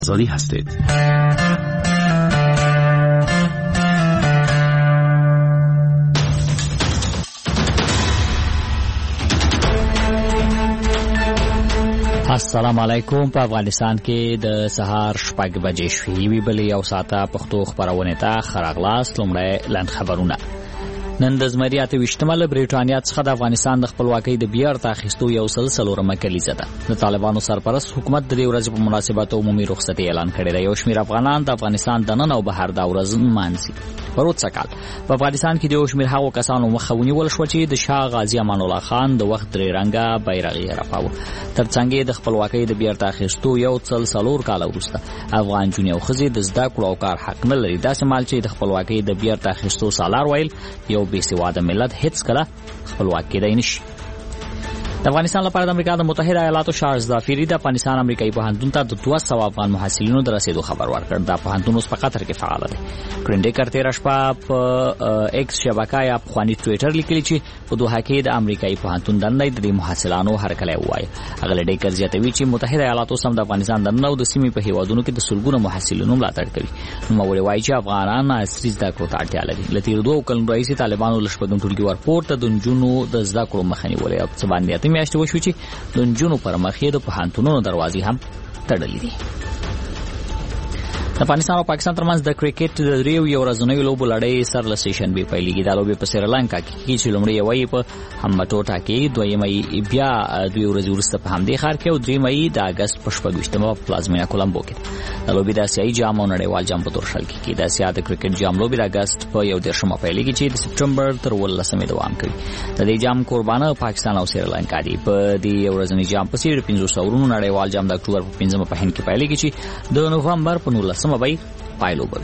آزادی هستید. السلام علیکم. په افغانستان کې د سهار 6 بجې شوې وی بل یو ساعته پښتو خبرونه ته خراغلاس لومړی لاند خبرونه. نن د زمریات وشتمل بریټانیا څخه د افغانستان د خپلواکۍ د بیرته اخیستو یو سلسله کلیزه ده. د طالبانو سرپرست حکومت د دې ورځې په مناسبت عمومي رخصتي اعلان کړې ده. یو شمېر افغانان د افغانستان د نن او بهر د ورځ مانځي. پروت سکال په افغانستان کې د یو شمېر هغو کسانو مخاوني ول شو چې د شاه غازی امان الله خان د وخت درې رنګه بیرغ یې رپاوه. ترڅنګ د خپلواکۍ د بیرته اخیستو یو سلسله کال وروسته افغان جنیو خزي د زده کړو او کار حق نه لري. داسې مال چې د خپلواکۍ د بیرته اخیستو سالار ویل یو بې سواده ملت هیڅ کله خپلواک کېدای نشي. د افغانستان لپاره د امریکا د متحده ایالاتو شارلز دافیری د افغانستان امریکایي پوهنتون ته د 200 افغان محصلینو د رسیدو خبر ورکړ. د پوهنتون اوس په قطر کې فعال دی. کرنډیکر تیر شپه په ایکس شبکه یا په ټوئیټر لیکلی چې په دوحه کې د امریکایي پوهنتون دنده د محصلانو هرکلی وایي. هغه ډیکر زیاتوي چې متحده ایالاتو سم د افغانستان د نو د سیمې په هیوادونو کې د سلګونو محصلینو ملاتړ کوي. نو موري وایي چې افغانان عصري زده کړو ته اړتیا لري. لته دوه کلن رئیس طالبانو لشپګم ټولګي ورپورته د جنونو د زده کړو مخنی ولې په باندې میاشتې وشو چې د جنونو پر مخې د پوهنتونونو دروازې هم تړلې دي. د افغانستان او پاکستان ترمنځ د کرکټ د ریو یو ورځنیو لوبو لړۍ سر له سیشن به پیلېږي. دا لوبې په سریلانکا کې چې لومړی یوې په همټوټا کې دویمې بیا دوی ورځې وروسته په همدې ښار کې او درېمې د اگست په 28مه په پلازمینه کولمبو کې. دا لوبې د اسیایي جام او نړیوال جام په تور شل کې د اسیا د کرکټ جام لوبې د اگست په 1 پیلېږي چې د سپټمبر تر 18 دوام کوي. د دې جام قربانه پاکستان او سریلانکا دي. په دې ورځنی جام په سیر 500 ورونو نړیوال جام د اکتوبر په 5مه په هند کې پیلېږي چې د نوفمبر په 19 مبای پایلو بوي.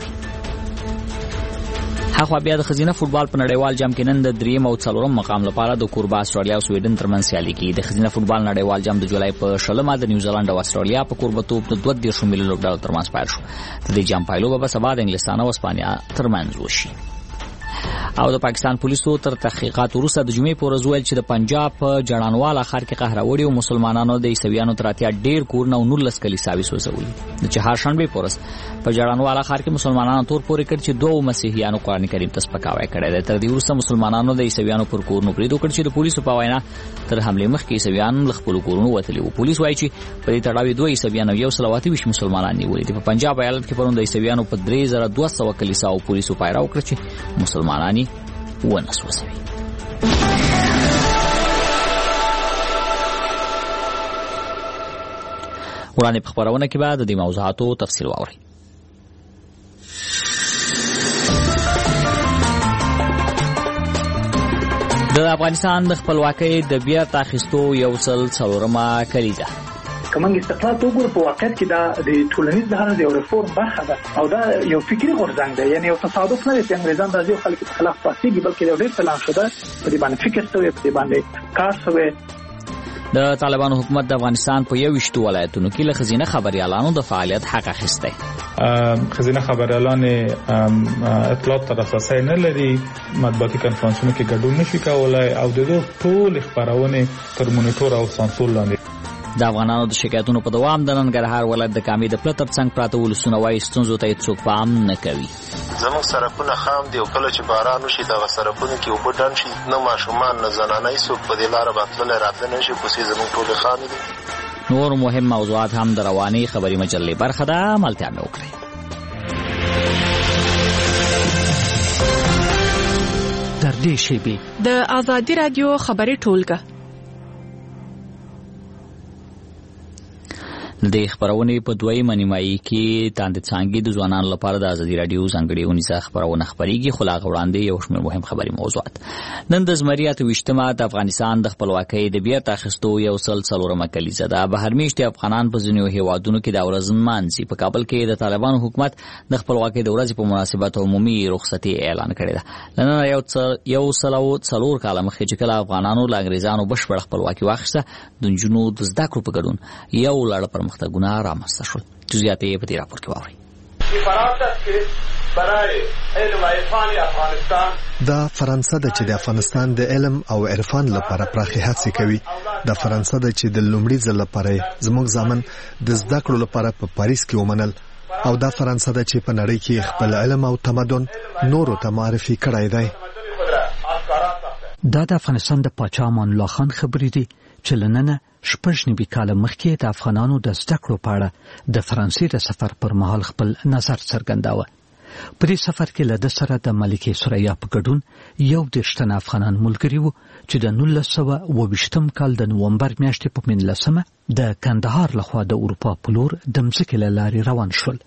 هغه بیا د خزینه فوتبال په نړیوال جام کې نن د 3 او 4 مقام لپاره د کوربا استرالیا او سویډن ترمنځ سیالي کوي. د خزینه فوتبال نړیوال جام د جولای په 16 د نیوزیلند او استرالیا په کوربتوب د 2.2 میلیون ډالر ترمنځ پیل شو. د دې جام پایلو به سبا د انګلستان او اسپانیا ترمنځ وشي. او د پاکستان پولیسو تر تحقیقات وروسته د جمعې په ورځ ویل چې د پنجاب په جړانواله ښار کې قهروړي او مسلمانانو د عیسویانو تر اتیا ډیر کورونه او 19 کلیساوي سوځولي. د چهارشنبه په ورځ په جړانواله ښار کې مسلمانانو تور پورې کړ چې دوه مسیحیانو قرآن کریم ته سپکاوی کړی دی. تر دې وروسته مسلمانانو د عیسویانو پر کورونو برید وکړ چې د پولیسو په وینا تر حمله مخکې عیسویان له خپل کورونو وتلي وو. پولیس وایي چې په دې تړاو دوه عیسویان او یو سلواتی وش مسلمانان نیولي دي. په پنجاب ایالت کې پرون د عیسویانو په 3200 کلیساو پولیسو پایراو کړ چې مسلمانانی ونسوسوي. وړاندې په خبرونه کې بعد د موضوعاتو تفصیل واوري. د افغانستان د خپلواکۍ د بیرته اخیستو یو سلسله کلیزه کومنګ استقلال ته وګورو په واقعیت کې دا د ټولنیز لحاظ یو ریفورم برخه ده او دا یو فکری غورځنګ دی. یعنی یو تصادف نه دی چې انګریزان راځي او خلک په خلاف پاتېږي، بلکې یو ډېر پلان شوی دی. په دې باندې فکر شوی، په دې باندې کار شوی. د طالبانو حکومت د افغانستان په 21 ولایتونو کې له خزینه خبريالانو د فعالیت حق اخیسته. خزینه خبريالان اطلاعات تر اساسه نه لري، مطبوعاتي کنفرانسونو کې ګډون نشي کولای او د ټول خبرونه تر مونیټور او سانسور لاندې. د افغانانو د شکایتونو په دوام د ننګرهار ولایت د کامې د پلتر څنګ پراته ولسونه وایي ستونزو ته هیڅوک پام نه کوي. زموږ سرکونه خام دي او کله چې باران وشي دغه سرکونه کې اوبه ډنډ شي، نه ماشومان نه زنانه هیڅوک په دې لاره تللی راتلی نشي، کوڅې زموږ ټولې خامې دي. نور مهم موضوعات هم د رواني خبري مجلې برخه ده. ملتیا مې وکړئ. در دې شیبې د آزادي رادیو خبري ټولګه د خبرونه په دویمه نیمایي کې تاند څنګه د ځوانانو لپاره د ازادي رادیو څنګه ونیسه خبرونه خبريږي. خلاغ وړاندې یو شمېر مهم خبري موضوعات. نن د زمریات وشتمه د افغانستان د خپلواکۍ د بیرته اخیستو یو سلسله کلیزه ده. بهر میشتي افغانان په ځینو هیوادونو کې د ورځ مانځي. په کابل کې د طالبانو حکومت د خپلواکۍ د ورځې په مناسبت عمومي رخصتي اعلان کړې ده. نن یو څلور کاله مخکې چې کله افغانانو له انګریزانو بشپړ خپلواکي واخیسته، د جنونو د زده کړو په ګډون یو لړ مختګونه رامنځته شول. جزئیات یې په دې راپور کې واورئ. دا فرانسه ده چې د افغانستان د علم او عرفان لپاره پراخي هڅې کوي. د فرانسې د چې د لومړي ځل لپاره زموږ ځامن د زده کړو لپاره په پاریس کې ومنل او دا فرانسې د چې په نړۍ کې خپل علم او تمدن نورو ته معرفي کړی دی. دا د افغانستان د پاچا امان الله خان خبرې دي چې لننه 90 کال مخکې د افغانانو د زده کړو په اړه د فرانسې د سفر پر مهال خپل نظر څرګنداوه. په دې سفر کې له سره د ملکه سوریا په ګډون یو د افغانان ملګری وو چې د 1922 کال د نومبر میاشتې په 19 د کندهار لخوا د اروپا په لور د مځکې له لارې روان شول.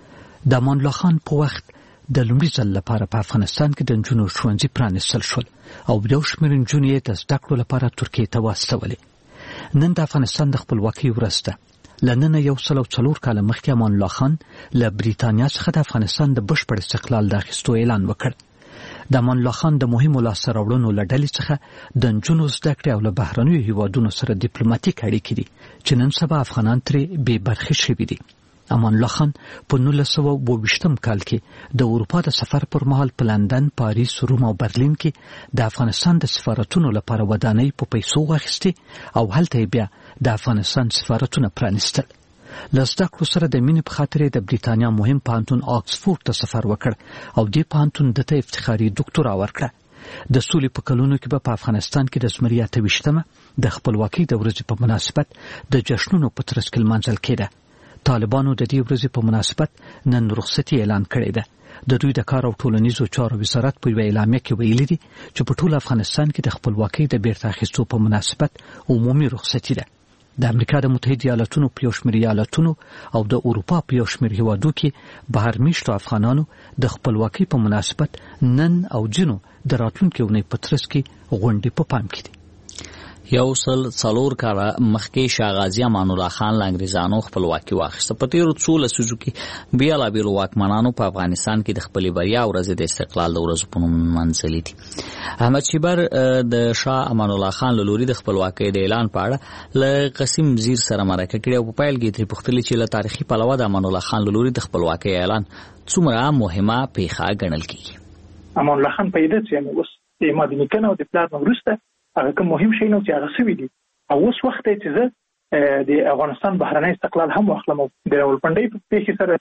د امان الله خان په وخت د لومړي ځل لپاره په افغانستان کې د نجونو ښوونځي پرانیستل شول او یو شمېر نجونې یې د زده کړو لپاره ترکیې ته واستولې. نن د افغانستان د خپلواکۍ ورځ ده. له نن 104 کال مخکې امان الله خان له بریتانیا څخه د افغانستان د بشپړ استقلال د اخیستو اعلان وکړ. د امان الله خان د مهمو لاسته راوړنو له ډلې څخه د نجونو زده کړې او له بهرنیو هیوادونو سره ډیپلوماټیک اړیکې دي چې نن سبا افغانان ترې بې برخې شوي دي. امان الله خان په 1922 کال کې د اروپا د سفر پر مهال په لندن، پاریس، روم او برلین کې د افغانستان د سفارتونو لپاره ودانۍ په پیسو واخیستې او هلته بیا د افغانستان سفارتونه پرانیستل. له زده کړو سره د مینې په خاطر د بریتانیا مهم پوهنتون آکسفورډ ته سفر وکړ او دې پوهنتون دته افتخاري ډاکټورا ورکړه. د سولې په کلونو کې په افغانستان کې د زمري 28مه د خپلواکۍ د ورځې په مناسبت د جشنونو په ترڅ کې لمانځل کېده. طالبانو د دې ورځې په مناسبت نن رخصتي اعلان کړې ده. د دوی د کار او ټولنیزو چارو وزارت په اعلامیه کې ویلي دي چې په ټول افغانستان کې د خپلواکۍ د بیرته اخیستو په مناسبت عمومي رخصتي ده. د امریکا د متحده ایالاتونو په یو شمېر ایالتونو او د اروپا په یو شمېر هیوادو کې بهر میشتو افغانانو د خپلواکۍ په مناسبت نن او جنو د راتلونکي اونۍ په ترڅ کې غونډې په پام کې دي. یو سل څلور کاله مخکې شاه غازي امان الله خان له انګریزانو خپلواکي واخیسته. په تیرو څو لسیزو کې بیلابیلو واکمنانو په افغانستان کې د خپلې بریا ورځې د استقلال د ورځو په نوم نمانځلې دي. احمد شیبر د شاه امان الله خان له لوري د خپلواکۍ د اعلان په اړه له قسیم وزیر سره مرکه کړې او په پیل کې ترې پوښتلې چې له تاریخي پلوه د امان الله خان له لوري د خپلواکۍ اعلان څومره مهمه پیښه ګڼل کېږي. امان الله خان پیدا چې اوس د مدني کنه او د پلان وروسته هغه کوم مهم شی نو چې هغه سوي دي او اوس وخت چې زه د افغانستان بهرنی استقلال هم واخلم د ولپنډۍ په پیښه سره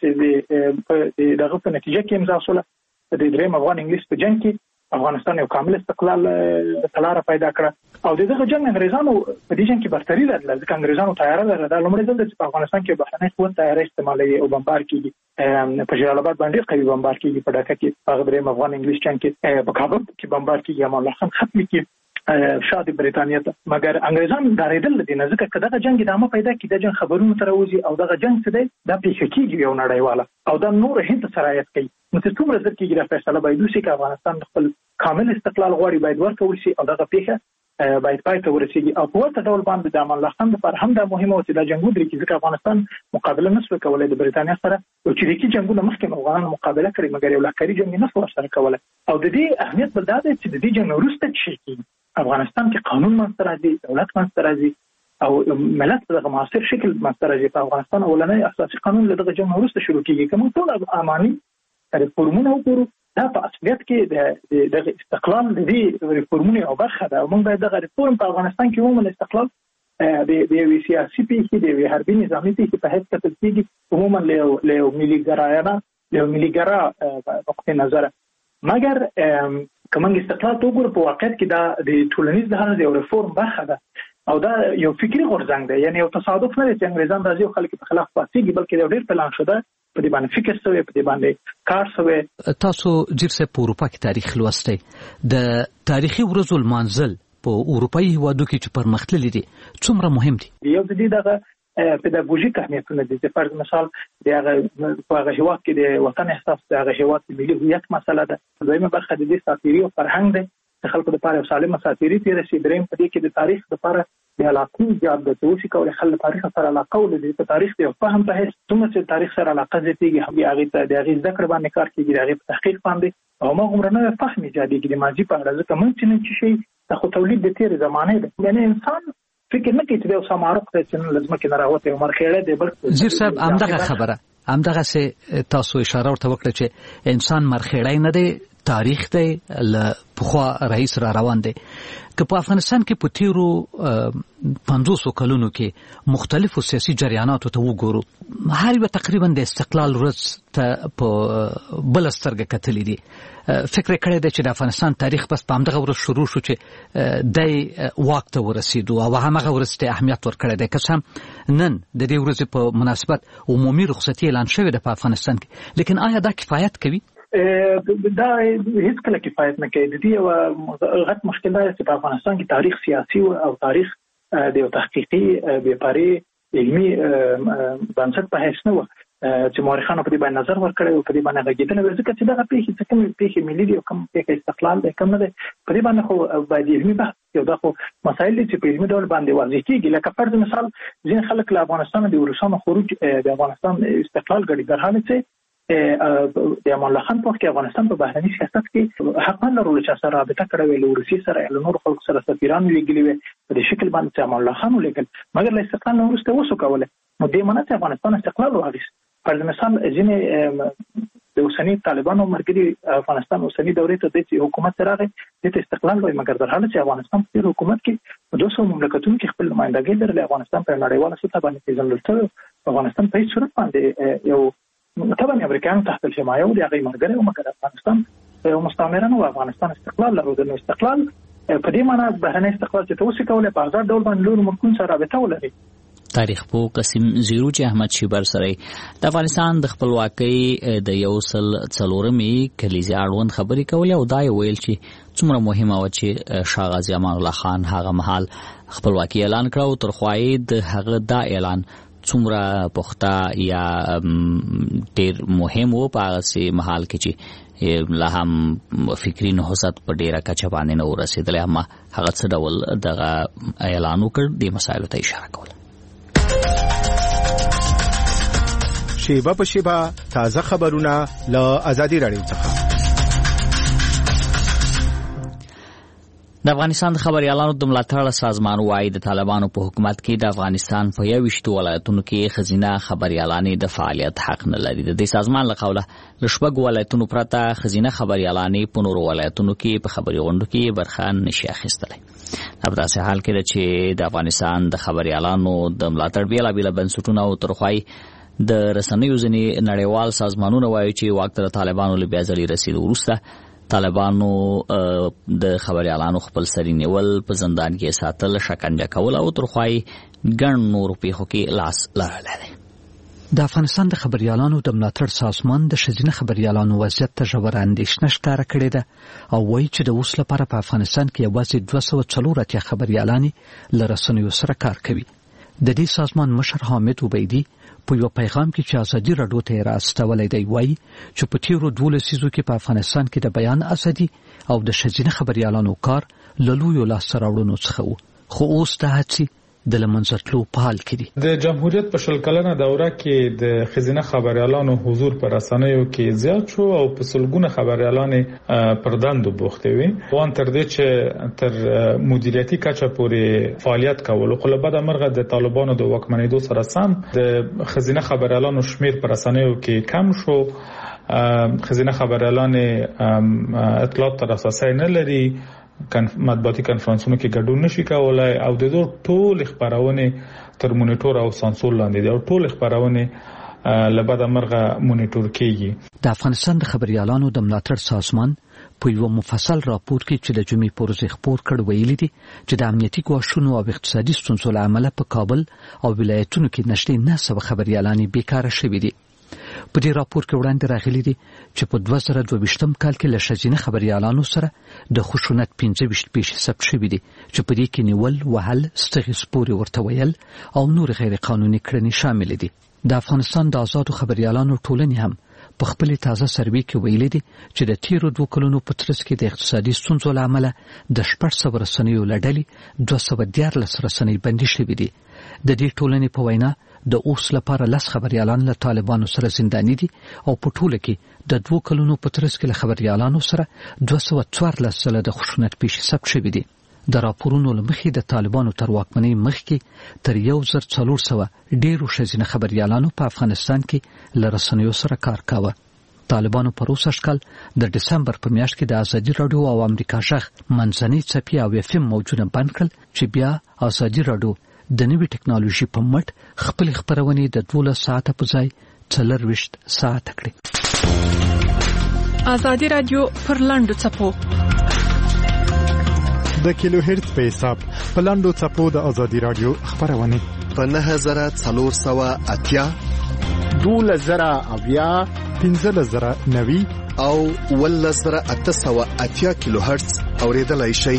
چې دغه په نتیجه کې امضا شوه د دریم افغان انګلیس په جنگ کې افغانستان یو کامل استقلال تلاره پیدا کړه او دغه جنگ انګریزانو په دې جنگ کې برتري لرله ځکه انګریزانو تیار لرله د لومړي ځل چې په افغانستان کې بهرنی قوت تیار استعمالوي او بمبار کیږي په جلال آباد باندې قوي بمبار کیږي په ډاکا کې په دریم افغان انګلیس جنگ کې په کابل کې بمبار کیږي امان الله خان ختم کیږي شاه د بریتانیا ته مګر انګریزان ډارېدل دي نه ځکه کله جنگ ادامه پیدا کړي د جنگ خبرونه تر اوسه او دغه جنگ څه دی دا پیښه کیږي یو نړیواله او دا نور هند سرایت کوي نو چې څومره ځکه کېږي د فیصله باید وشي چې افغانستان خپل کامل استقلال غواړي باید ورکول شي او دغه پیښه باید پای ته ورسیږي او په ورته ډول باندې د امان الله خان لپاره هم دا مهمه و چې دا جنگ ودرېږي ځکه افغانستان مقابله نشو کولای د بریتانیا سره او چې دغه جنگونه مخکې افغانان مقابله کړي مګر یو لښکري جنگ نه سو سره کولای او د دې اهمیت بل دا دی چې د دې جنگ وروسته شي افغانستان کې قانون منځته راځي دولت منځته راځي او ملت په دغه معاصر شکل منځته راځي په افغانستان اولنۍ اساسي قانون له دغه جنگ وروسته شروع کیږي کوم ټول اماني ریفورمونه وګورو دا په اصلیت کې د استقلال د دې ریفورمونو او برخه ده او موږ باید دغه ریفورم په افغانستان کې عموما استقلال د یو سیاسي پیښې د یو حربي نظامي پیښې په حیث کتل کېږي عموما له ملي ګرایانه له ملي ګرا نقطه نظر مګر کومنګ استقلال وګورو په واقعیت کې دا د ټولنیز لحاظ یو ریفورم برخه ده او دا یو فکری غورځنګ دی یعنی یو تصادف نه دی چې انګریزان راځي او خلک په خلاف پاتېږي بلکې یو ډېر پلان شوی په دې باندې فکر شوی په دې باندې کار شوی. تاسو جیرسه په اروپا کې تاریخ لوستی د تاریخي ورځو لمانځل په اروپایي هیوادو کې چې پرمختللي دي څومره مهم دي؟ یو د دې دغه پیداګوژیک اهمیتونه دي چې فرض مثال د هغه هیواد کې د وطن احساس د هغه هیواد د ملي هویت مسله ده. دویمه برخه د دې ساتيري او فرهنګ ده د خلکو لپاره سالمه ساتيري تیر شي. دریم په دې کې د تاریخ لپاره د علاقې ایجاد د توشي کول خل تاریخ سره علاقه ولې د تاریخ یو فهم په هیڅ څومره چې تاریخ سره علاقه زیاتېږي هغه ته د هغه ذکر باندې کار کیږي د هغه تحقیق باندې او ما عمرنه فهم ایجادېږي د ماضي په اړه ځکه مونږ چې شي د خو تولید د تیر زمانه ده یعنی انسان فکر نه کوي چې یو سمارق ته چې لازم کې نه راوته عمر خیره دی بل زیر صاحب همدغه خبره همدغه سه تاسو اشاره ورته وکړه چې انسان مرخیړای نه دی تاریخ دی له پخوا رئیس را روان دی که په افغانستان کې په تیرو 50 کلونو کې مختلفو سیاسي جریاناتو ته وګورو هر یو تقریبا د استقلال ورځ ته په بل سترګه کتلې دي فکر کړی دی چې د افغانستان تاریخ بس په همدغه ورځ شروع شو چې د واک ته ورسېدو او هغه ورځ ته اهمیت ورکړی دی که څه نن د دې ورځې په مناسبت عمومي رخصتي اعلان شوې ده په افغانستان کې لیکن آیا دا کفایت کوي دا هیڅ کله کفایت نه کوي. د دې یو غټ مشکل دا چې په افغانستان کې تاریخ سیاسي او تاریخ د یو تحقیقي بیپاري علمي بنسټ په هیڅ نه و چې مورخانو په دې باندې نظر ورکړی او په دې باندې غږېدل ځکه چې دا پیښې کوم پیښې ملي دي او کوم پیښې استقلال دی کوم نه دی په دې باندې خو باید علمي بحث یو دا خو مسایل دي چې په علمي ډول باندې واضح کیږي. لکه فرض مثال ځین خلک له افغانستان د روسانو خروج د افغانستان استقلال غړي در حال چې د امان الله خان په وخت کې افغانستان په بهرني سیاست کې حق نه لرلو چې سره رابطه کړې وي له روسي سره له نور خلکو سره سفیران لګلي وي په دې شکل باندې چې امان الله خان ولګل مګر له استقلال نه وروسته وسو کوله نو دې معنی چې افغانستان استقلال واغیست. پر مثال ځینې د اوسنی طالبانو مرګري افغانستان اوسنی دورې ته د حکومت راغی د استقلال وای مګر در حال چې افغانستان په حکومت کې 200 مملکتونو کې خپل نمائندګي لري افغانستان په نړیواله سطح باندې پیژندل شوی افغانستان په هیڅ صورت باندې یو طبعا امریکایانو تحت الحمایه او د هغه مرګري او مګر افغانستان یو مستعمره نو افغانستان استقلال لري. د استقلال په دې معنی بهرنی استقلال چې توسي کوله په آزاد ډول باندې لور ملکونو سره رابطه ولري. تاریخ پو قسم زیروچ احمد شیبر سره د افغانستان د خپلواکۍ د یو سل څلورمي کلیزې اړوند خبرې کولې او دا ویل چې څومره مهمه و چې شاه غازی امان الله خان هغه مهال خپلواکۍ اعلان کړو او تر خوای د هغه دا اعلان څومره پخته یا ډیر مهم و په هغه مهال کې چې لا هم فکری نهضت په ډیره کچه باندې نه ورسېدل اما هغه څه ډول دغه اعلان وکړ د مسایلو ته اشاره کوله. شیبه په شیبه تازه خبرونه له آزادي رادیو څخه. د افغانستان د خبريالانو د ملاتړ سازمان وايي د طالبانو په حکومت کې د افغانستان په 21 ولایتونو کې خزینه خبريالانې د فعالیت حق نه لري. د دې سازمان له قوله لشبګ ولایتونو پرته خزینه خبريالانې په نورو ولایتونو کې په خبري غونډو کې برخه نشي اخیستلای. په داسې حال کې چې د افغانستان د خبريالانو د ملاتړ بیلابیل بنسټونه او ترخوای د رسنیو ځینې نړیوال سازمانونه وایي چې وخت د طالبانو له بیازلي رسیدو وروسته طالبانو د خبريالانو خپل سری نیول په زندان کې ساتل شکنجه کول او ترخوای ګڼ نور پیښو کې لاس لرلی. د افغانستان د خبريالانو د ملاتړ سازمان د شذینه خبريالانو وضعیت ته ژوره اندېښنه ښکاره کړې ده او وایي چې د اوس لپاره په افغانستان کې یوازې 240 خبريالانې له رسنیو سره کار کوي. د دې سازمان مشر حامد عبیدي په یو پیغام کې چې ازادي راډیو ته راستولې دی وایي چې په تیرو 12 لسیزو کې په افغانستان کې د بیان ازادي او د شذینه خبريالانو کار له لویو لاسته راوړنو څخه و خو اوس د هڅې د لمنځتلو په حال کې دي. د جمهوریت په شل کلنه دوره کې د خزینه خبريالانو حضور پر رسنیو کې زیات شو او په سلګونه خبريالانې پر دندو بوخته وي وان تر دې چې تر مدیریتي کچه پورې فعالیت کول خو له بعد مرغه د طالبانو د واکمنېدو سره سم د خزینه خبريالانو شمیر پر رسنیو کې کم شو. خزینه خبريالانې اطلاعات تر اساسي نه لري مطبوعاتي کنفرانسونو کې ګډون نشي کولای او د دوه ټول خبرونه تر مونیټور او سانسور لاندې دي او ټول خبرونه لبعد مرغه مونیټور کیږي. د افغانستان د خبريالانو د ملاتړ سازمان په یو مفصل راپور کې چې د جمعې پر ورځ خبر کړ ویلي دي چې د امنیتي ګواښونو او اقتصادي ستونزو له امله په کابل او ولایتونو کې نشټې نه سو خبريالانې بیکاره شوې دي. په دې راپور کې وړاندې راغلي دي چې په 2022م کال کې له شذینه خبريالانو سره د خشونت 15 پیښې ثبت شوې دي چې په دې کې نیول وهل ستغیث پورې ورته ویل او نور غیر قانوني کړنې شامل دي. د افغانستان د آزادو خبريالانو ټولنې هم په خپل تازه سروې کې ویلي دي چې د تیرو 2 کلونو په ترڅ کې د اقتصادي ستونزو له امله د 1400 رسنیو لړلې 214 رسنۍ بندي شوې دي. د دې ټولنې په وینا د اوس لپاره لس خبريالان له طالبانو سره زنداني دي او په ټوله کې د 2 کلونو په ترڅ کې له خبريالانو سره 214 سله د خشونت پیښې ثبت شوې دي. د راپورونو لمخې د طالبانو تر واکمنۍ مخکې تر 1400 ډیرو شذینه خبريالانو په افغانستان کې له رسنیو سره کار کاوه. طالبانو په روسش کال د دسمبر په میاشت کې د ازادي رادیو او امریکا شخ منځني څپې او FM موجونه بند کړل چې بیا ازادي رادیو د نوې ټکنالوژي په مټ خپل خبرونه د 12 ساعته په ځای 24 ساعته کړې. ازادي رادیو پر لاندو څپو د کیلو هرتز په حساب په لاندو څپو د ازادي رادیو خبرونه په 9480 12080 15090 او 11880 کیلو هرتز اوریدلای شئ.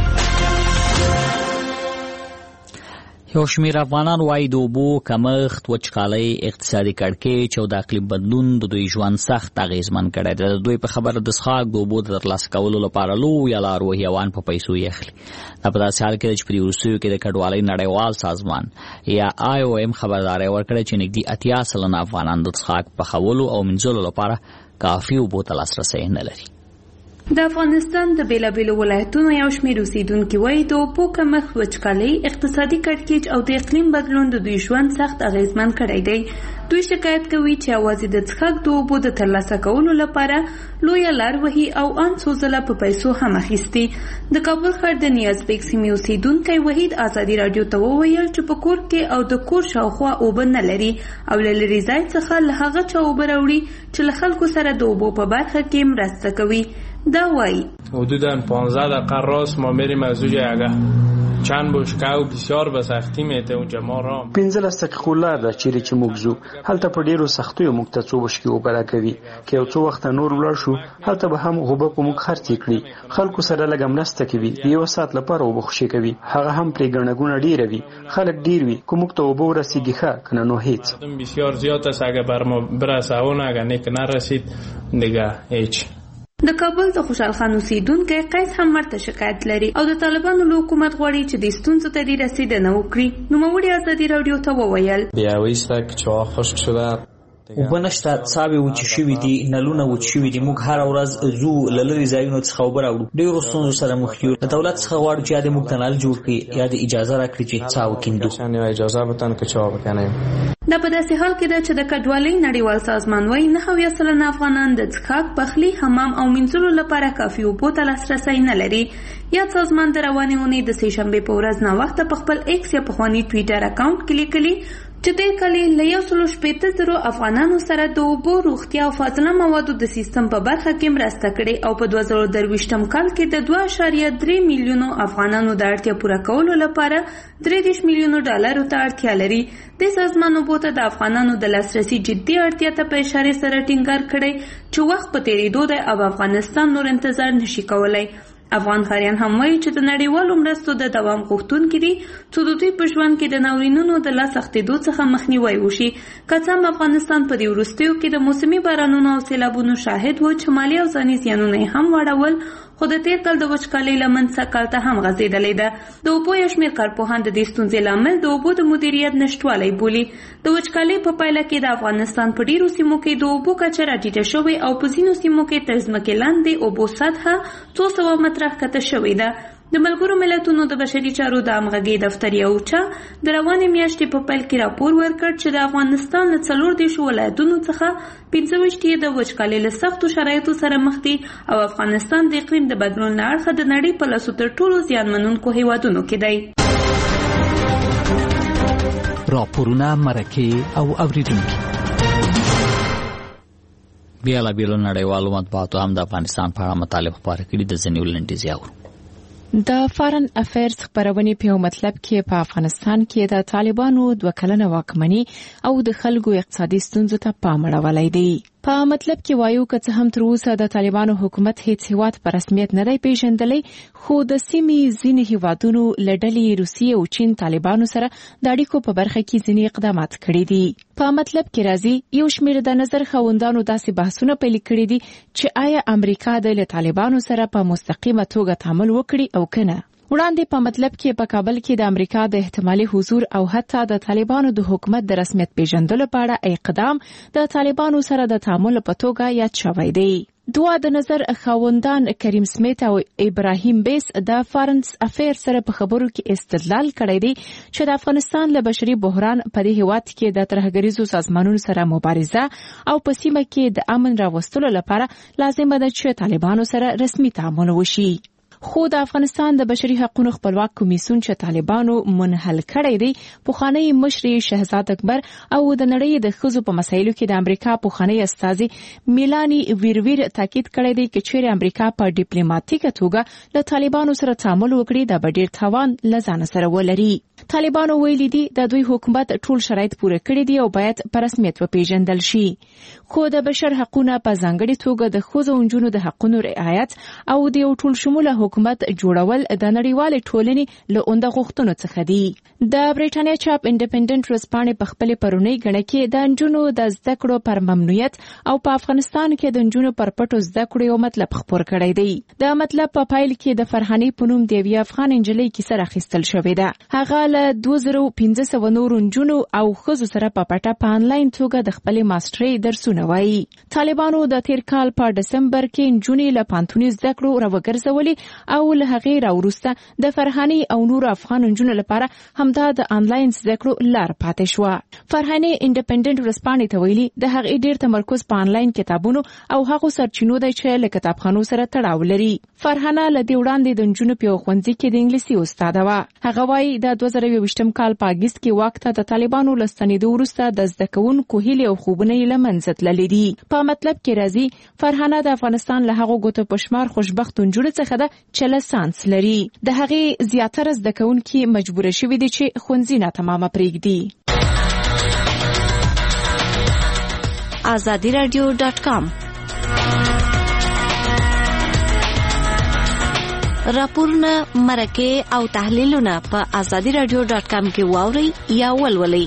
یو شمېر افغانان وایي د اوبو کمښت، وچکالۍ، اقتصادي کړکېچ او د اقلیم بدلون د دوی ژوند سخت اغېزمن کړی دی. د دوی په خبره د څښاک د اوبو د ترلاسه کولو لپاره لویه لار وهیوان په پیسو یې اخلي. دا په داسې حال کې ده چې په دې وروستیو کې د کډوالۍ نړیوال سازمان یا IOM خبرداری ورکړې چې نږدې 80% افغانان د څښاک پخولو او مینځلو لپاره کافي اوبو ته لاسرسی نه لري. د افغانستان د بیلابیلو ولایتونو یو شمېر اوسیدونکي وایي د اوبو کمښت، وچکالۍ، اقتصادي کړکېچ او د اقلیم بدلون د دوی ژوند سخت اغېزمن کړی دی. دوی شکایت کوي چې یوازې د څښاک د اوبو د ترلاسه کولو لپاره لویه لار وهي او ان څو ځله په پیسو هم اخیستي. د کابل ښار د نیازبیګ سیمې اوسیدونکی وحید ازادي راډیو ته وویل چې په کور کې او د کور شاوخوا اوبه نه لري او له لرې ځای څخه له هغه چا اوبه راوړي چې له خلکو سره د اوبو په برخه کې مرسته کوي. دا وایي حدوداً 15 دقیقه راست ما میریم از اونجا اگه چند بشکاو بسیار به سختی میته اونجا ما را 15 دقیقې لار ده چیرې چې موږ ځو هلته په ډیرو سختیو موږ ته څو بشکې اوبه راکوي که یو څو وخت نور ولاړ شو هلته به هم اوبه په موږ خرڅ کړي. خلکو سره لږ مرسته کوي، یو ساعت لپاره اوبه خوشي کوي، هغه هم پرې ګڼه ګوڼه ډیره وي، خلک ډیر وي، کوم موږ ته اوبه ورسیږي ښه کنه نو هیڅ. بسیار زیات است اگه بر ما برسه اون اگه نیک نرسید دیگه هیچ. د کابل د خوشحال خان اوسیدونکی قیس هم ورته شکایت لري او د طالبانو له حکومت غواړي چې د ستونزو ته دې رسیدنه وکړي. نوموړي ازادي راډیو ته وویل بیا وایسته که چا خشک شده اوبه نشته، څاوې وچې شوي دي، نلونه وچ شوي دي. موږ هره ورځ ځو له لرې ځایونو څخه اوبه راوړو، ډېرو ستونزو سره مخ یو. له دولت څخه غواړو چې یا دې موږ ته نل جوړ کړي یا دې اجازه راکړي چې څا وکیندو. اجازه بتن که چا وکنیم. دا په داسې حال کې ده چې د کډوالۍ نړیوال سازمان وایي 9% افغانان د څښاک، پخلي، حمام او مینځلو لپاره کافي اوبو ته لاسرسی نه لري. یاد سازمان د روانې اونۍ د سهشنبې په ورځ ناوخته په خپل ایکس یا پخواني ټویټر اکاونټ کې لیکلي چې دې کلي له 180,000 افغانانو سره د اوبو، روغتیا او فاضله موادو د سیستم په برخه کې مرسته کړې او په 2023 کال کې د 2.3 میلیونو افغانانو د اړتیا پوره کولو لپاره 30 میلیونو ډالرو ته اړتیا لري. د سازمان اوبو ته د افغانانو د لاسرسي جدي اړتیا ته په اشاره سره ټینګار کړی چې وخت په تیریدو دی او افغانستان نور انتظار نشي کولای. افغان خاریان هم وایي چې د نړیوالو مرستو د دوام غوښتونکي دي څو د دوی په ژوند کې د ناورینونو د لاس اخیستو څخه مخنیوی وشي. که څه هم افغانستان په دې وروستیو کې د موسمي بارانونو او سیلابونو شاهد و چې مالي او ځاني زیانونه یې هم واړول، خو د تیر کال د وچکالۍ لمن سږ ته هم غځېدلې ده. د اوبو یو شمېر کارپوهان د دې ستونزې لامل د اوبو د مدیریت نشتوالی بولي. د وچکالۍ په پایله کې د افغانستان په ډیرو سیمو کې د اوبو کچه راټیټه شوې او په ځینو سیمو کې تر ځمکې لاندې اوبو سطحه 200 متره ښکته شوې ده. د ملګرو ملتونو د بشري چارو د همغږۍ دفتر یوچا د روانې میاشتې په پیل کې راپور ورکړ چې د افغانستان له 14 ولایتونو څخه 25 د وچکالۍ له سختو شرایطو سره مخ دي او افغانستان د اقلیم د بدلون له اړخه د نړۍ په لاسو تر ټولو زیانمنونکو هیوادونو کې دی. راپورونه، مرکې او اوریدونکي. بیلابیلو نړیوالو مطبوعاتو هم د افغانستان په اړه مطالب خپاره کړي. د ځینې ولنډیز اورو. د فارن افیرز خبرونې په مطلب کې په افغانستان کې د طالبانو 2 کلنه واکمني او د خلکو اقتصادي ستونزو ته پام اړولی دی. په مطلب کې وایو که څه هم تر اوسه د طالبانو حکومت هیڅ هیواد په رسمیت نه دی پیژندلی، خو د سیمې ځینې هیوادونو له ډلې روسیې او چین طالبانو سره د اړیکو په برخه کې ځینې اقدامات کړي دي. په مطلب کې راځي یو شمېر د نظر خاوندانو داسې بحثونه پیل کړي دي چې آیا امریکا د طالبانو سره په مستقیمه توګه تعامل وکړي او کنه. وړاندې په مطلب کې په کابل کې د امریکا د احتمالي حضور او حتی د طالبانو د حکومت د رسمیت پیژندلو په اړه اقدام د طالبانو سره د تعامل په توګه یاد شوی دی. دوه د نظر خاوندان کریم سمیت او ابراهیم بیس د فارن افیر سره په خبرو کې استدلال کړی دی چې د افغانستان له بشري بحران په دې هیواد کې د ترهګریزو سازمانونو سره مبارزه او په سیمه کې د امن راوستلو لپاره لازم ده چې طالبانو سره رسمي تعامل وشي. خو د افغانستان د بشري حقوقو خپلواک کمیسیون چې طالبانو منحل کړی دی پوخانی مشر شهزاد اکبر او د نړۍ د ښځو په مسایلو کې د امریکا پوخانی استازي میلانی ویرویر تاکید کړی دی چې چیرې امریکا په ډیپلوماټیکه توګه د طالبانو سره تعامل وکړي د ډیر تاوان لزان سره ولري. طالبانو ویلي دي د دوی حکومت ټول شرایط پوره کړی دي او باید په رسمیت وپیژندل شي. خو د بشر حقوقو په ځانګړي توګه د ښځو او نجونو د حقوقو رعایت او د یو ټول شموله حکومت جوړول د نړیوال ټولنې له اوند غوښتنو څخه دي. د بریټانیا چاپ انډیپندنت ورځپاڼې په خپل پرونی غړي کې د نجونو د زده کړو پر ممنوعیت او په افغانستان کې د نجونو پر پټو زده کړو یو مطلب خبر کړی دی. د مطلب په پایل کې د فرحاني پونوم دی وی افغان انجلۍ کیسه راخستل شوې ده. هغه له 2500 نورو نجونو او ښځو سره په پټه په انلاین توګه د خپل ماسترۍ درسونه وایي. طالبانو د تیر کال په دسمبر کې نجونې له پانتوني زده کړو راوګرځولې او له هغې راوروسته د فرحاني او نور افغان نجونو لپاره همدا د انلاین زده کړو لار پاتې شو. فرحاني انډیپندنت ورځپاڼې ته ویلي د هغې ډیر تمرکز په انلاین کتابونو او هغو سرچینو دی چې له کتابخانو سره تړاو لري. فرحانه له دې وړاندې د نجونو په ښوونځي کې د انګلیسي استاده وه. هغه وایي د 2022 کال په اګست کې واک ته د طالبانو له ستنېدو وروسته د زده کوونکو هیلې او خوبونه یې له منځه تللي دي. په مطلب کې راځي فرحانه د افغانستان له هغو ګوتو په شمار خوشبختو نجونو څخه ده چې لسانس لري. د هغې زیاتره زده کوونکي مجبوره شوي دي چې ښوونځي ناتمامه پرېږدي. azadiradio.com راپورونه مرکه او تحلیلونه په azadiradio.com کې واوري یا ولولئ.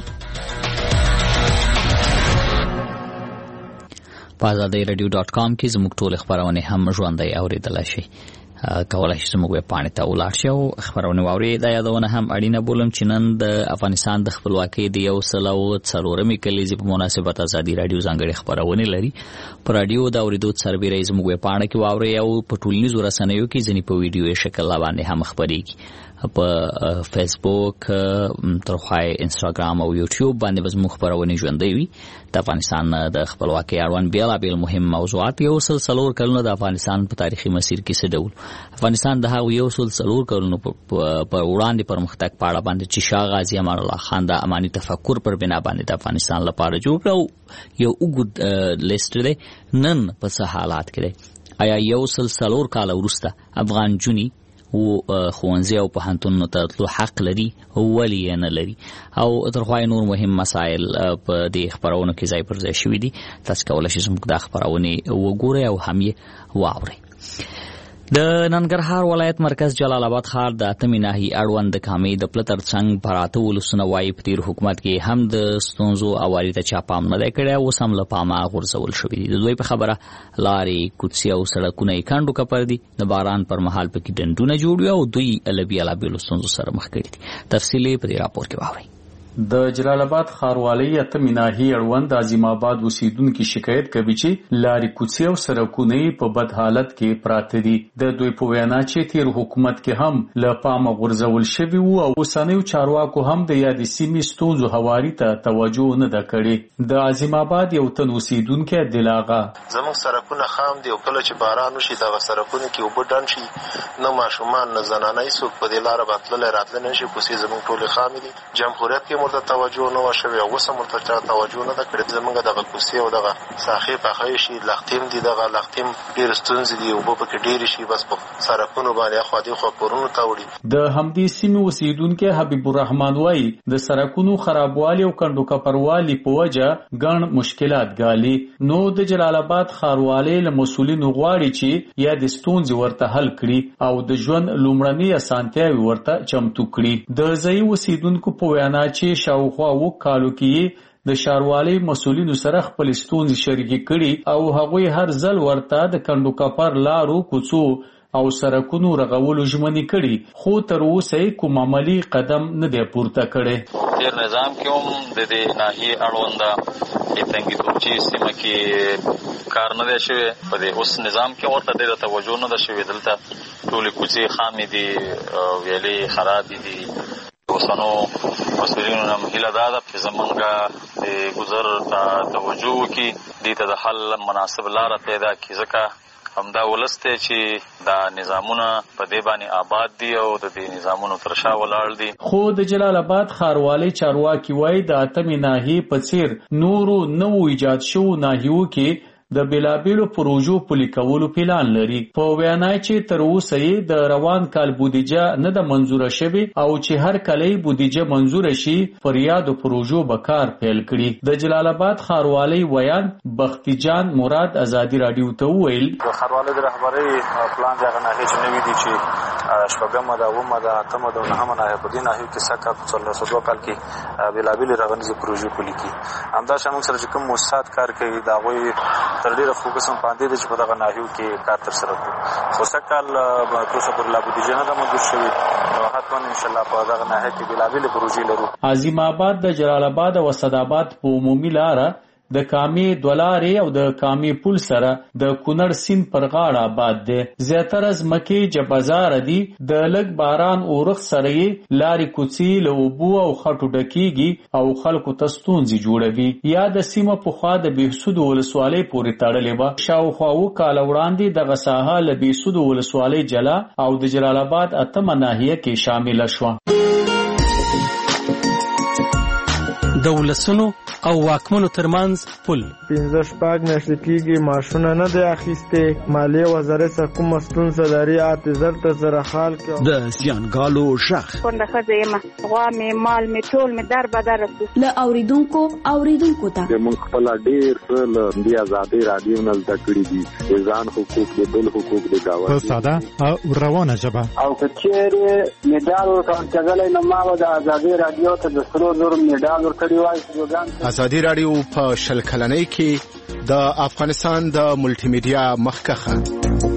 په azadiradio.com کې زموږ ټول خبرونه هم ژوندۍ اوریدلای شئ. کولای شئ زموږ ویب پاڼې ته ولاړ شئ او خبرونه واورئ. دا یادونه هم اړینه بولم چې نن د افغانستان د خپلواکۍ د 104مې کلیزې په مناسبت ازادي رادیو ځانګړې خبرونه لري. په رادیو دا اوریدو سربېره زموږ ویب پاڼه کې واورئ او په ټولنیزو رسنیو کې ځینې په ویډیو شکل باندې هم خبرېږي. په فیسبوک، ترخوای انستاګرام او یوټیوب باندې زموږ خبرونه ژوندۍ وي. د افغانستان د خپلواکۍ اړوند بیلابیل مهم موضوعات یو سلسله کلونه د افغانستان په تاریخي مسیر کې څه ډول افغانستان د هغو یو سلسله کلونو په وړاندې پرمختګ په اړه باندې چې شاه غازي امان الله خان د اماني تفکر پر بنا باندې د افغانستان لپاره جوړ کړو یو وګړي لیست دی. نن په څه حالات کې دی؟ آیا یو سلسله کال وروسته افغان جونی او خوانزي او په هنتونو ته تلو حق لري ولی نه لري؟ او ترخوای نور مهم مسائل په دې خبرونو کې ځای پر ځای شوي دي. تاسو کولای شئ زموږ د خبرونه وګورئ او هم یې واورئ. د ننګرهار ولایت مرکز جلال آباد ښار د اتمې ناحیې اړوند د کامې د پلتر څنګ پراته ولسونه وایي په تیر حکومت کې هم د ستونزو اواري ته چا پام نه دی کړی او اوس هم له پامه غورځول شوي دي. د دوی په خبره لارې، کوڅې او سړکونه یې کڼ کپر دي. د باران پر مهال پکې ډنډونه جوړ وي او دوی له بېلابېلو ستونزو سره مخ کړي دي. تفصیل یې په دې راپور کې واورئ. د جلال آباد ښاروالۍ اتمې ناحیې اړوند د عظیم آباد اوسیدونکو شکایت کوي چې لارې، کوڅې او سړکونه په بد حالت کې پراته دي. د دوی په وینا چې تیر حکومت کې هم له پامه غورځول شوي وو او اوسنیو چارواکو هم د یادې سیمې ستونزو هواري ته توجه نه ده کړې. د عظیم آباد یو تن اوسیدونکی عبدالآغا: زموږ سړکونه خام دي او کله چې باران وشي دغه سړکونه کې اوبه ډنډ شي، نه ماشومان نه زنانه څوک په دې لاره تللی راتلی نه شي. کوڅې زموږ ټولې خامې دي. جمهوریت کې ورته توجه نه وه شوې او اوس هم ورته چا توجه نه ده کړې. زموږ دغه کوڅې او دغه ساحې پخې شي، لختیم دي، دغه لختیم ډېرې ستونزې دي، اوبه پکې ډېرې شي، بس په سړکونو باندې اخوا دېخوا کورونو ته وړي. د همدې سیمې اوسیدونکی حبیب الرحمن وایي د سړکونو خرابوالي او کنډو کپروالي په وجه ګڼ مشکلات ګالي. نو د جلال آباد ښاروالۍ له مسؤلینو غواړي چې یا د ستونزې ورته حل کړي او د ژوند لومړنۍ اسانتیاوې ورته چمتو کړي. د ځایي اوسیدونکو په وینا چې شاوخوا وکالو کې د ښاروالۍ مسؤلینو سره خپل ستونزې شریکې کړي او هغوی هر ځل ورته د کنډو کپر لارو، کوڅو او سرکونو رغولو ژمنې کړي، خو تر اوسه کوم عملی قدم نه دی پورته کړی. تیر نظام کې هم د دې ناحیې اړونده تنګي توپچي سیمه کې کار نه دی شوی، په دې اوس نظام کې ورته ډېره توجه نه ده شوې. دلته ټولې کوڅې خامې دي، ویلې خرابې دي. اوسنو مسؤلینو نه هیله دا ده چې زمونږ د ګذر ته توجه وکړي، دې ته د حل مناسب لاره پیدا کړي، ځکه همدا ولس دی چې دا نظامونه په دې باندې آباد دي او د دې نظامونو تر شا ولاړ دي. خو د جلال آباد ښاروالۍ چارواکي وایي د اتمې ناحیې په څیر نورو نوو ایجاد شوو ناحیو کې د بیلابیلو پروژو پلي کولو پلان لري. په وینا چې تر اوسه یې د روان کال بودیجه نه ده منظوره شوې او چې هر کله یې بودیجه منظوره شي پر یادو پروژو به کار پیل کړي. د جلال آباد ښاروالۍ ویان بختي جان مراد ازادي راډیو ته وویل د ښاروالۍ د رهبرۍ پلان د هغه ناحیې چې نوي دي چې شپږمه ده، اوومه ده، اتمه ده او نهمه ناحیه، په دې ناحیو کې سږ کال په 1402 کال کې بیلابیلې رغنیزې پروژې پلي کړي. همداشان موږ سره چې کوم مؤسسات کار کوي د هغوی تر ډېره فوکس هم باندې دی چې په دغه ناحیو کې کار ترسره کړو. خو سږ کال تر اوسه پورې لا بودیجه نه ده منظور شوې، نو حتما انشاءالله په دغه ناحیه کې بیلابیلې پروژې لرو. عظیم آباد د جلال آباد او اسداباد په عمومي لاره د کامې دولارې او د کامې پل سره د کونړ سیند پر غاړه آباد دی. زیاتره ځمکې جبازار دي، د لږ باران اورښت سره یې لارې کوڅې له اوبو او خټو ډکېږي او خلکو ته ستونزې جوړوي. یا د سیمه پخوا د بهسودو ولسوالۍ پورې تړلې وه. شاوخوا اووه کاله وړاندې دغه ساحه له بهسودو ولسوالۍ جلا او د جلال آباد اتمه ناحیه کې شامله شوه. د ولسونو او واکمنو ترمنځ پل 15 میاشتې کېږي معاشونه نه دی اخیستې. مالیې وزارت څخه کومه ستونزه لري اعتذار ته سره حال کړي. د زیانګالو شخ کونډه ښځه یم، غوا مې مال مې ټول مې در بدر رسو له اوریدونکو ته موږ خپل ډېر څه له دې ازادۍ راډیو نه زده کړي دي، د ځان حقوق د بل حقوق د گاونډي په ساده او روانه ژبه. او که چېرې مډال ورکول کېدلی نو ما به د ازادۍ راډیو ته د 3,000 مډال ورکړی وای. ازادي راډیو په 20 کلنۍ کې د افغانستان د ملټي میډیا مخکخه.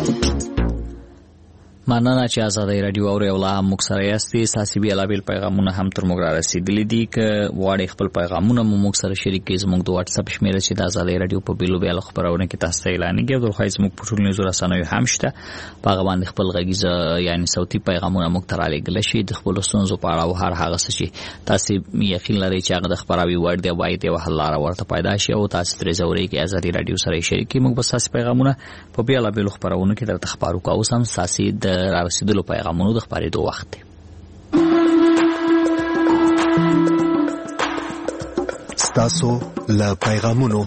مننه چې ازادي راډیو او لا موږ سره یاستئ. تاسو بیلابیل پیغامونه هم تر موږ را رسیدلي دي. که غواړئ خپل پیغامونه مو موږ سره شریک کړئ، زموږ د واتس اپ شمیره چې د ازادي راډیو په بیلو بیل خبرونه کې تاسو ته اعلانېږي او درخواست موږ په ټولنیزو رسنیو هم شته. په هغه باندې خپل غږیزه یعنی صوتي پیغامونه موږ ته رالیږل شي د خپل ستونزو په اړه او هر هغه څه چې تاسو یقین لرئ چې هغه د خبراوي وړ دی وایي دی حل لاره ورته پیدا شي او تاسو ترې زوري کې ازادي راډیو سره شریک کړئ. موږ به تاسو پیغامونه په بیلابیل خبرونه کې درته خبرو کوو. سم ساسي د رسیدلو پیغامونو د خبرېدو وخت دی. ستاسو له پیغامونو.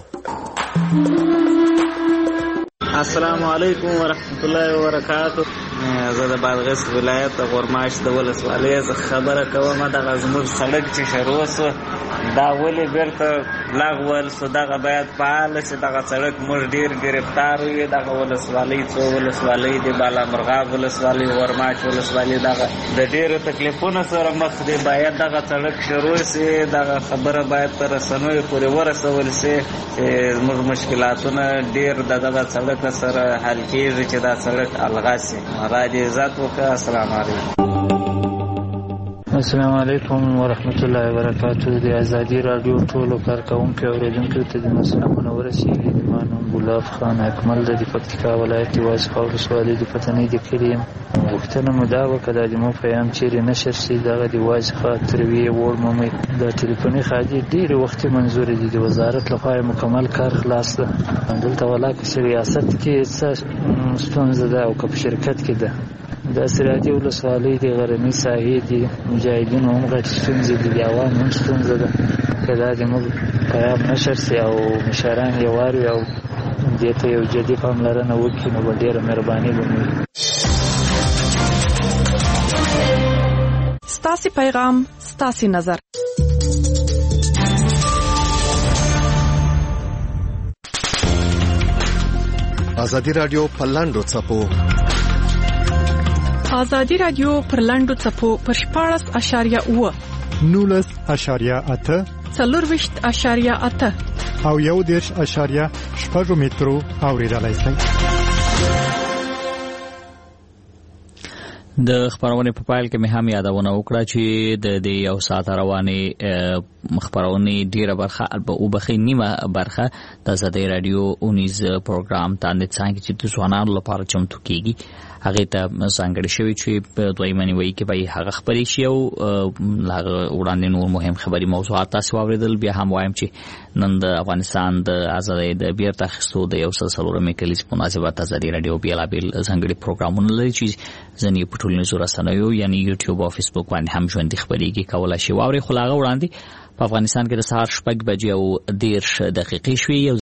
السلام علیکم ورحمت الله وبرکاتہ. زه د بادغیس ولایت غورماش د ولسوالۍ څخه خبره کوم. دغه زموږ سړک چې شروع سو دا ولې بیرته لاغول سو، دغه باید فعال شي. دغه سړک موږ ډیر گرفتار یو. دغه ولسوالۍ څو ولسوالۍ د بالا مرغاب ولسوالۍ، غورماش ولسوالۍ دغه د ډیرو تکلیفونو سره مخ دي. باید دغه سړک شروع شي، دغه خبره باید تر رسنیو پورې ورسول شي چې زموږ مشکلاتونه ډیر دغه سړک سره حل کېږي چې دا سړک الغا شي. راځي عزت وکړه. السلام علیکم. السلام علیکم ورحمت الله وبرکاتہ. د ازادي راډیو ټولو کارکونکو او اوریدونکو ته د مسلمانانو ورسیږي. د مانو ګلاب خان اکمل د پکتیکا ولایت واسخه ولسوالۍ د پتنې د کلیم وختونه مو دا وکړه د مو پیغام چیرې نشر شي. دغه د واسخه تروي وړ مو د ټلیفوني خاجي ډیر وخت منظور دي. د وزارت لخوا مکمل کار خلاص ده. دلته ولاکه ریاست کې څه ستونزه ده او که په شرکت کې ده. د سرادي ولسوالۍ د غرنۍ ساحې دي مجاهدینو هم غټ ستونزې دي، د عوام هم ستونزه ده. که دا د موږ پیغام نشر سي او مشران یې واوري او دې ته یو جدي پاملرنه وکړي نو به ډېره مهرباني به مو وي. ستاسې پیغام ستاسې نظر. ازادي راډیو په لاندو څپو. ازادي راډیو پر لاندو څپو پر 14.8 19.8 40.8 او 1.6 مترو اوریدلای شئ. د خبرونه په پایل کې مې هم یادونه وکړه چې د دې یو ساعت روانې خبرونه ډیره برخه او بخې نیمه برخه د آزادۍ رادیو 19 پروګرام باندې څنګه چې د ځوانانو لپاره چمتو کیږي هغه ته څنګه شوی چې په دویمه نیوي کې به هغه خبرې شي او هغه وړاندې نور مهم خبري موضوعات تاسو اوریدل. بیا هم وایم چې نن د افغانستان د آزادۍ د بیرته اخیستو د یو سلسله کلیز په مناسبت آزادۍ رادیو بیلابل څنګه پروګرامونه لري چې ځنی په ټولنیزو رسنیو یعنی یوټیوب او فیسبوک باندې هم ژوندۍ خبرېږي کولای شي. واوري خلاغه وړاندې په افغانستان کې د سهار 6 بجې او 10 دقیقې شوي.